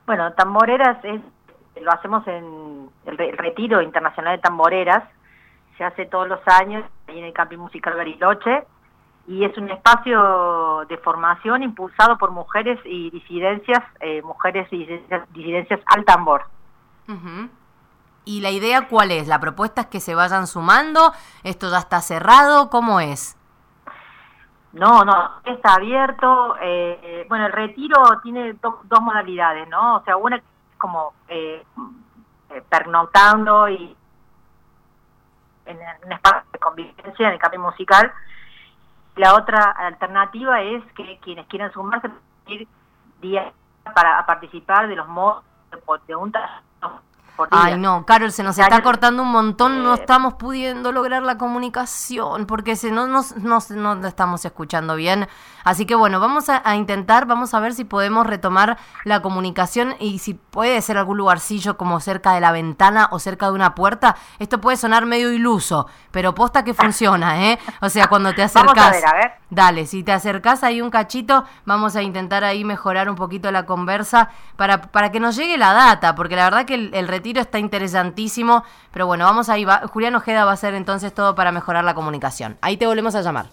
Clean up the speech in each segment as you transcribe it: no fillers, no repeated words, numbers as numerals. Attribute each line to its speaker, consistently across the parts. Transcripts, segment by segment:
Speaker 1: Bueno, Tamboreras lo hacemos en el Retiro Internacional de Tamboreras, se hace todos los años ahí en el Camping Musical Bariloche, y es un espacio de formación impulsado por mujeres y disidencias, disidencias al tambor.
Speaker 2: Uh-huh. ¿Y la idea cuál es? ¿La propuesta es que se vayan sumando? ¿Esto ya está cerrado? ¿Cómo es?
Speaker 1: No, está abierto. Bueno, el retiro tiene dos modalidades, ¿no? O sea, una es como pernoctando y en un espacio de convivencia en el camping musical. La otra alternativa es que quienes quieran sumarse pueden ir día para participar de los modos de un taller.
Speaker 2: Ay, no, Carol, se nos está cortando un montón, no estamos pudiendo lograr la comunicación, porque no estamos escuchando bien. Así que bueno, vamos a intentar, vamos a ver si podemos retomar la comunicación y si puede ser algún lugarcillo como cerca de la ventana o cerca de una puerta. Esto puede sonar medio iluso, pero posta que funciona, ¿eh? O sea, cuando te acercás...
Speaker 1: Vamos a ver.
Speaker 2: Dale, si te acercás ahí un cachito, vamos a intentar ahí mejorar un poquito la conversa para que nos llegue la data, porque la verdad que el retiro está interesantísimo, pero bueno, vamos ahí, Julián Ojeda va a hacer entonces todo para mejorar la comunicación. Ahí te volvemos a llamar.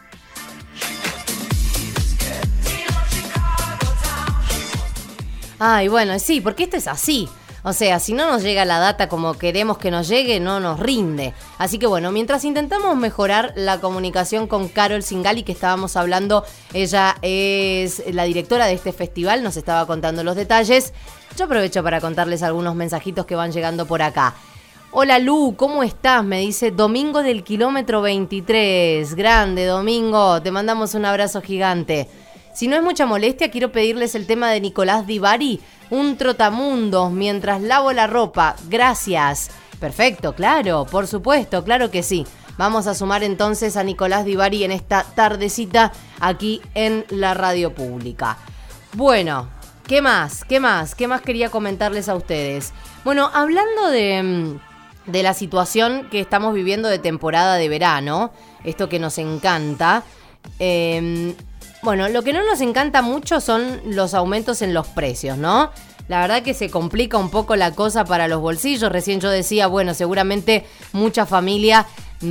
Speaker 2: Ay, bueno, sí, porque esto es así. O sea, si no nos llega la data como queremos que nos llegue, no nos rinde. Así que bueno, mientras intentamos mejorar la comunicación con Carol Singali, que estábamos hablando, ella es la directora de este festival, nos estaba contando los detalles. Yo aprovecho para contarles algunos mensajitos que van llegando por acá. Hola Lu, ¿cómo estás? Me dice Domingo del kilómetro 23. Grande, Domingo, te mandamos un abrazo gigante. Si no es mucha molestia, quiero pedirles el tema de Nicolás Di Bari, Un trotamundos mientras lavo la ropa. Gracias. Perfecto, claro, por supuesto, claro que sí. Vamos a sumar entonces a Nicolás Di Bari en esta tardecita aquí en la radio pública. Bueno, ¿qué más? ¿Qué más quería comentarles a ustedes? Bueno, hablando de la situación que estamos viviendo de temporada de verano, esto que nos encanta... Bueno, lo que no nos encanta mucho son los aumentos en los precios, ¿no? La verdad que se complica un poco la cosa para los bolsillos. Recién yo decía, bueno, seguramente mucha familia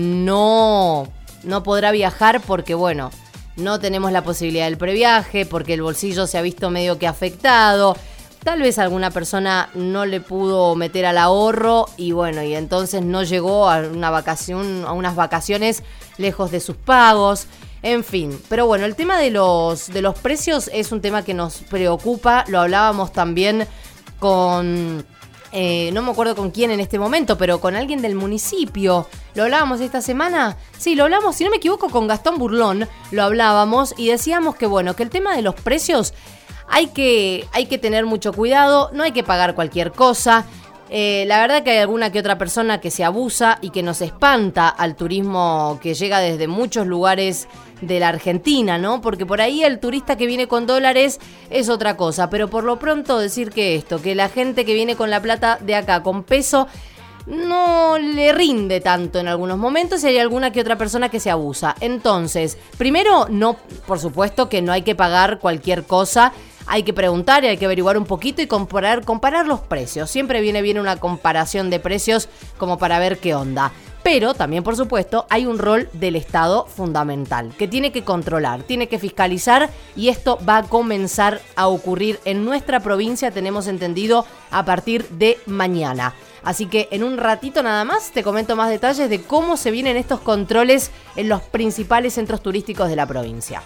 Speaker 2: no podrá viajar porque, bueno, no tenemos la posibilidad del previaje, porque el bolsillo se ha visto medio que afectado. Tal vez alguna persona no le pudo meter al ahorro y, bueno, y entonces no llegó a unas vacaciones lejos de sus pagos. En fin, pero bueno, el tema de los precios es un tema que nos preocupa. Lo hablábamos también con, no me acuerdo con quién en este momento, pero con alguien del municipio. ¿Lo hablábamos esta semana? Sí, lo hablamos, si no me equivoco, con Gastón Burlón. Lo hablábamos y decíamos que, bueno, que el tema de los precios hay que tener mucho cuidado, no hay que pagar cualquier cosa. La verdad que hay alguna que otra persona que se abusa y que nos espanta al turismo que llega desde muchos lugares de la Argentina, ¿no? Porque por ahí el turista que viene con dólares es otra cosa, pero por lo pronto decir que la gente que viene con la plata de acá con peso no le rinde tanto en algunos momentos y hay alguna que otra persona que se abusa. Entonces, primero, no, por supuesto que no hay que pagar cualquier cosa. Hay que preguntar y hay que averiguar un poquito y comparar los precios. Siempre viene bien una comparación de precios como para ver qué onda. Pero también, por supuesto, hay un rol del Estado fundamental que tiene que controlar, tiene que fiscalizar y esto va a comenzar a ocurrir en nuestra provincia, tenemos entendido, a partir de mañana. Así que en un ratito nada más te comento más detalles de cómo se vienen estos controles en los principales centros turísticos de la provincia.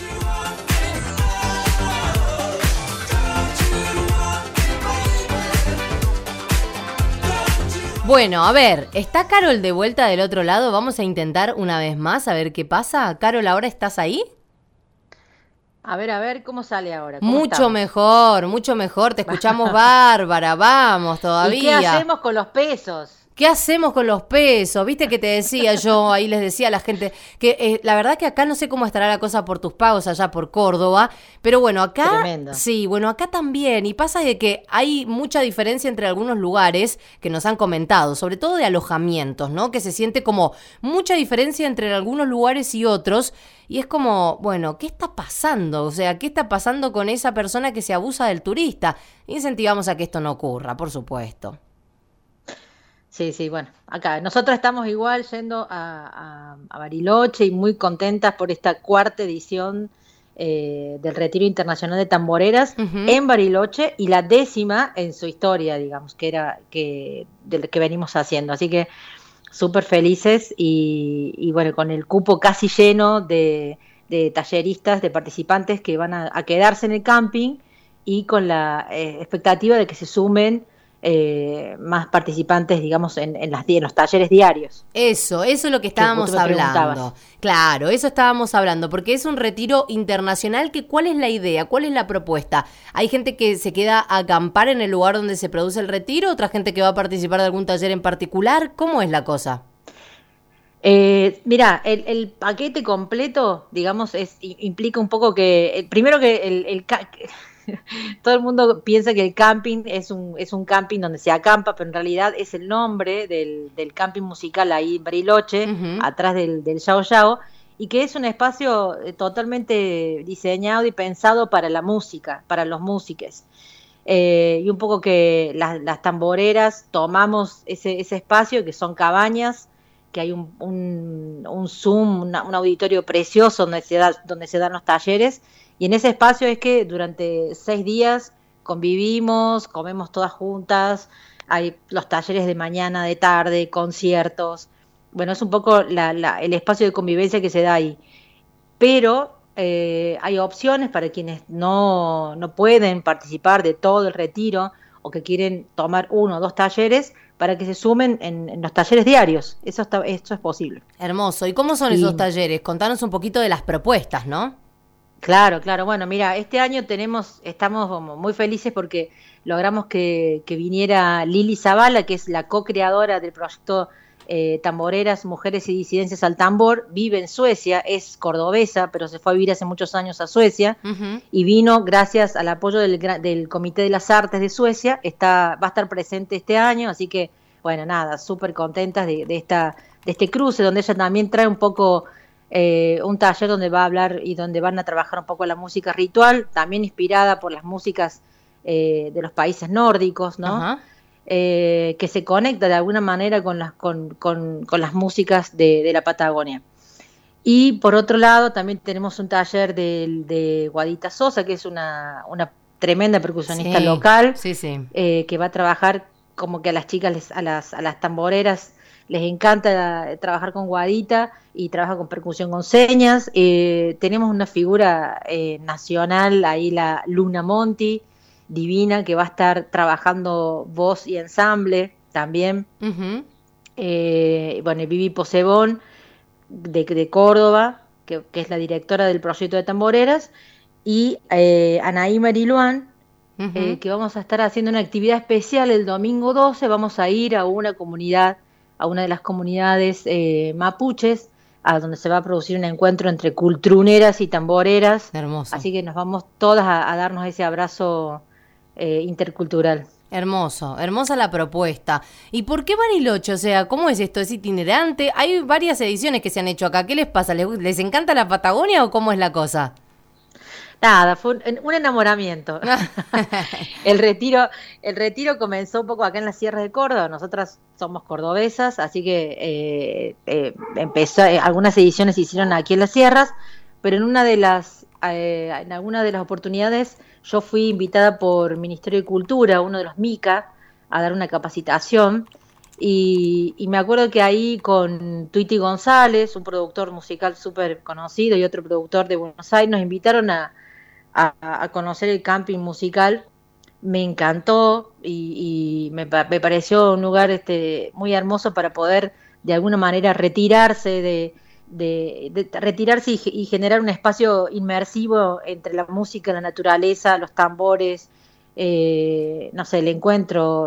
Speaker 2: Bueno, a ver, ¿está Carol de vuelta del otro lado? Vamos a intentar una vez más a ver qué pasa. Carol, ¿ahora estás ahí?
Speaker 3: A ver, ¿cómo sale ahora?
Speaker 2: Mucho mejor, te escuchamos bárbara, vamos todavía.
Speaker 3: ¿Y qué hacemos con los pesos?
Speaker 2: ¿Qué hacemos con los pesos? Viste que te decía yo, ahí les decía a la gente, que la verdad que acá no sé cómo estará la cosa por tus pagos allá por Córdoba, pero bueno, acá,
Speaker 3: Tremendo.
Speaker 2: sí, bueno, acá también, y pasa de que hay mucha diferencia entre algunos lugares que nos han comentado, sobre todo de alojamientos, ¿no? Que se siente como mucha diferencia entre algunos lugares y otros, y es como, bueno, ¿qué está pasando? O sea, ¿qué está pasando con esa persona que se abusa del turista? Incentivamos a que esto no ocurra, por supuesto.
Speaker 3: Sí, sí, bueno, acá nosotros estamos igual yendo a Bariloche y muy contentas por esta cuarta edición del Retiro Internacional de Tamboreras
Speaker 2: Ujú.
Speaker 3: en Bariloche y la 10ª en su historia, digamos, que era de lo que venimos haciendo. Así que súper felices y bueno, con el cupo casi lleno de talleristas, de participantes que van a quedarse en el camping y con la expectativa de que se sumen más participantes, digamos, en los talleres diarios,
Speaker 2: Eso es lo que
Speaker 3: que
Speaker 2: estábamos
Speaker 3: tú me
Speaker 2: hablando.
Speaker 3: preguntabas.
Speaker 2: Claro, eso estábamos hablando, porque es un retiro internacional que ¿cuál es la idea? ¿Cuál es la propuesta? ¿Hay gente que se queda a acampar en el lugar donde se produce el retiro? ¿Otra gente que va a participar de algún taller en particular? ¿Cómo es la cosa?
Speaker 3: Mira, el paquete completo, digamos, implica un poco que, primero que todo el mundo piensa que el camping es un camping donde se acampa, pero en realidad es el nombre del camping musical ahí en Bariloche,
Speaker 2: Ujú.
Speaker 3: atrás del Yao Yao, y que es un espacio totalmente diseñado y pensado para la música, para los músiques. Y un poco que las tamboreras tomamos ese espacio, que son cabañas, que hay un Zoom, un auditorio precioso donde se dan los talleres, y en ese espacio es que durante 6 días convivimos, comemos todas juntas, hay los talleres de mañana, de tarde, conciertos. Bueno, es un poco el espacio de convivencia que se da ahí. Pero hay opciones para quienes no pueden participar de todo el retiro o que quieren tomar 1 o 2 talleres para que se sumen en los talleres diarios. Eso es posible.
Speaker 2: Hermoso. ¿Y cómo son esos
Speaker 3: Y
Speaker 2: talleres? Contanos un poquito de las propuestas, ¿no?
Speaker 3: claro, claro. Bueno, mira, este año estamos como muy felices porque logramos que viniera Lili Zavala, que es la co-creadora del proyecto Tamboreras, Mujeres y Disidencias al Tambor. Vive en Suecia, es cordobesa, pero se fue a vivir hace muchos años a Suecia
Speaker 2: Ujú.
Speaker 3: y vino gracias al apoyo del Comité de las Artes de Suecia. Va a estar presente este año, así que, bueno, nada, súper contentas de este cruce, donde ella también trae un poco un taller donde va a hablar y donde van a trabajar un poco la música ritual, también inspirada por las músicas de los países nórdicos, ¿no?
Speaker 2: Ajá.
Speaker 3: Que se conecta de alguna manera con las músicas de la Patagonia. Y por otro lado, también tenemos un taller de Guadita Sosa, que es una tremenda percusionista
Speaker 2: Sí,
Speaker 3: local,
Speaker 2: sí, sí.
Speaker 3: que va a trabajar como que a las chicas, a las tamboreras, les encanta trabajar con Guadita y trabaja con percusión con señas. Tenemos una figura nacional, ahí la Luna Monti, divina, que va a estar trabajando voz y ensamble también.
Speaker 2: Ujú.
Speaker 3: Bueno, y Vivi Posebón, de Córdoba, que es la directora del proyecto de tamboreras, y Anaí Mariluán,
Speaker 2: Ujú.
Speaker 3: que vamos a estar haciendo una actividad especial el domingo 12. Vamos a ir a una comunidad, a una de las comunidades mapuches, a donde se va a producir un encuentro entre cultruneras y tamboreras,
Speaker 2: Hermoso.
Speaker 3: así que nos vamos todas a darnos ese abrazo intercultural.
Speaker 2: Hermoso, hermosa la propuesta. ¿Y por qué Bariloche? O sea, ¿cómo es esto? ¿Es itinerante? Hay varias ediciones que se han hecho acá. ¿Qué les pasa? ¿Les encanta la Patagonia o cómo es la cosa?
Speaker 3: Nada, fue un enamoramiento. El retiro comenzó un poco acá en las sierras de Córdoba. Nosotras somos cordobesas, así que empezó, algunas ediciones se hicieron aquí en las sierras, pero en alguna de las oportunidades yo fui invitada por Ministerio de Cultura, uno de los MICA, a dar una capacitación. Y me acuerdo que ahí con Tuiti González, un productor musical súper conocido y otro productor de Buenos Aires, nos invitaron a conocer el camping musical. Me encantó y me pareció un lugar muy hermoso para poder de alguna manera retirarse de retirarse y generar un espacio inmersivo entre la música, la naturaleza, los tambores, no sé, el encuentro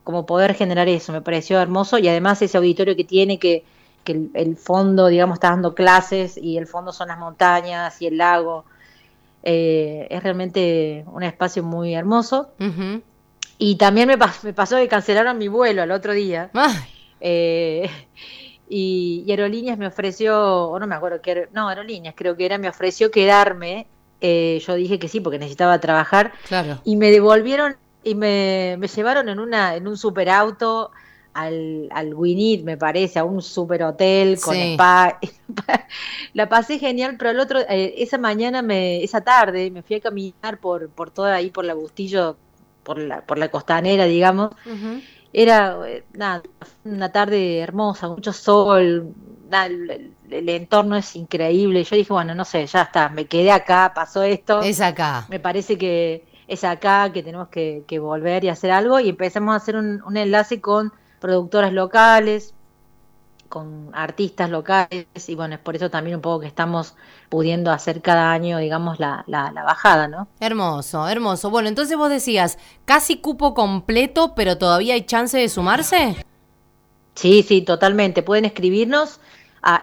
Speaker 3: como poder generar eso, me pareció hermoso, y además ese auditorio que tiene, que el fondo, digamos, está dando clases, y el fondo son las montañas y el lago, es realmente un espacio muy hermoso.
Speaker 2: Ujú.
Speaker 3: Y también me pasó que cancelaron mi vuelo al otro día,
Speaker 2: Ay,
Speaker 3: eh, y Aerolíneas me ofreció, o no me acuerdo qué, no, Aerolíneas creo que era, me ofreció quedarme. Yo dije que sí porque necesitaba trabajar,
Speaker 2: claro.
Speaker 3: y me devolvieron y me llevaron en un superauto al Winit, me parece, a un super hotel con
Speaker 2: Sí.
Speaker 3: spa. La pasé genial, pero esa mañana, esa tarde, me fui a caminar por toda ahí, por la Bustillo, por la costanera, digamos.
Speaker 2: Ujú.
Speaker 3: Era, nada, una tarde hermosa, mucho sol, nada, el entorno es increíble. Yo dije, bueno, no sé, ya está, me quedé acá, pasó esto,
Speaker 2: Es acá.
Speaker 3: me parece que es acá, que tenemos que volver y hacer algo, y empezamos a hacer un enlace con productoras locales, con artistas locales, y bueno, es por eso también un poco que estamos pudiendo hacer cada año, digamos, la bajada, ¿no?
Speaker 2: Hermoso, hermoso. Bueno, entonces vos decías, casi cupo completo, pero todavía hay chance de sumarse.
Speaker 3: Sí, sí, totalmente. Pueden escribirnos a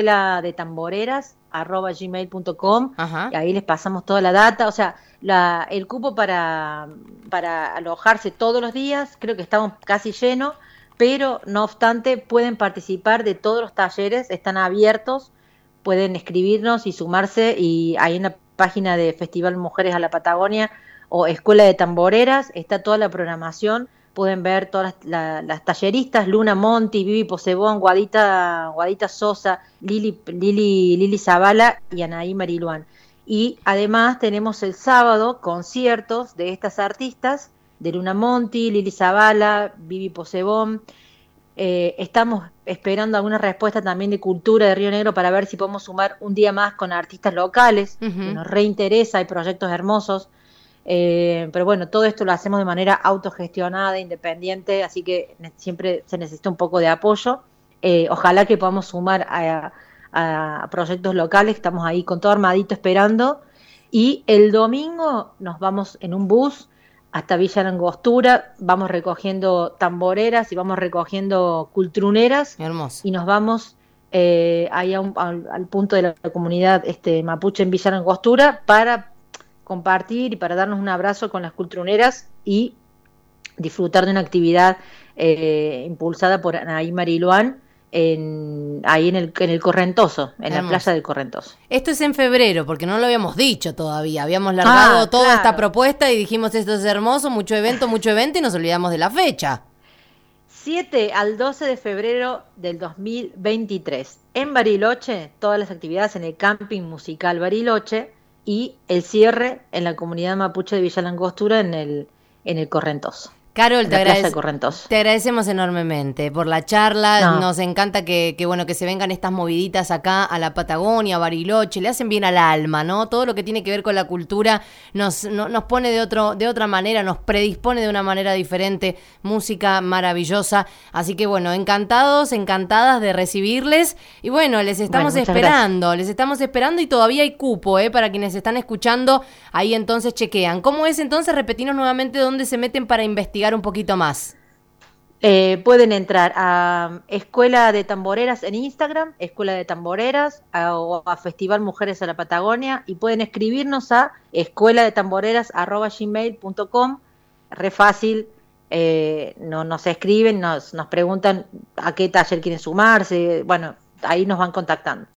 Speaker 3: escueladetamboreras@gmail.com,
Speaker 2: Ajá.
Speaker 3: y ahí les pasamos toda la data. O sea, el cupo para alojarse todos los días, creo que estamos casi llenos, pero no obstante pueden participar de todos los talleres, están abiertos, pueden escribirnos y sumarse, y ahí en la página de Festival Mujeres a la Patagonia o Escuela de Tamboreras está toda la programación. Pueden ver todas las talleristas: Luna Monti, Vivi Posebón, Guadita Sosa, Lili Zavala y Anaí Mariluán. Y además tenemos el sábado conciertos de estas artistas, de Luna Monti, Lili Zavala, Vivi Posebón. Estamos esperando alguna respuesta también de Cultura de Río Negro para ver si podemos sumar un día más con artistas locales, que
Speaker 2: Ujú.
Speaker 3: nos reinteresa, hay proyectos hermosos. Pero bueno, todo esto lo hacemos de manera autogestionada, independiente, así que siempre se necesita un poco de apoyo. Ojalá que podamos sumar a proyectos locales, estamos ahí con todo armadito esperando. Y el domingo nos vamos en un bus hasta Villa Langostura, vamos recogiendo tamboreras y vamos recogiendo cultruneras,
Speaker 2: Hermoso.
Speaker 3: y nos vamos ahí al punto de la comunidad mapuche en Villa Langostura, para compartir y para darnos un abrazo con las cultruneras y disfrutar de una actividad impulsada por Anaí Mariluán, ahí en el Correntoso, en la
Speaker 2: Hermoso.
Speaker 3: playa del Correntoso.
Speaker 2: Esto es en febrero, porque no lo habíamos dicho todavía. Habíamos largado
Speaker 3: Ah,
Speaker 2: toda esta
Speaker 3: claro.
Speaker 2: propuesta y dijimos esto es hermoso, mucho evento y nos olvidamos de la fecha.
Speaker 3: 7 al 12 de febrero del 2023. En Bariloche, todas las actividades en el Camping Musical Bariloche, y el cierre en la comunidad mapuche de Villa Langostura, en el Correntoso,
Speaker 2: Carol,
Speaker 3: en la playa de Correntoso.
Speaker 2: te agradecemos enormemente por la charla.
Speaker 3: No,
Speaker 2: Nos encanta bueno, que se vengan estas moviditas acá a la Patagonia, a Bariloche. Le hacen bien al alma, ¿no? Todo lo que tiene que ver con la cultura nos pone de otra manera, nos predispone de una manera diferente. Música maravillosa. Así que bueno, encantados, encantadas de recibirles. Y bueno, les estamos
Speaker 3: bueno, muchas
Speaker 2: esperando, les estamos esperando, y todavía hay cupo, para quienes están escuchando. Ahí entonces chequean. ¿Cómo es entonces? Repetinos nuevamente dónde se meten para investigar un poquito más.
Speaker 3: Pueden entrar a Escuela de Tamboreras en Instagram, Escuela de Tamboreras, o a Festival Mujeres a la Patagonia, y pueden escribirnos a escueladetamboreras@gmail.com. Re fácil, nos escriben, nos preguntan a qué taller quieren sumarse, bueno, ahí nos van contactando.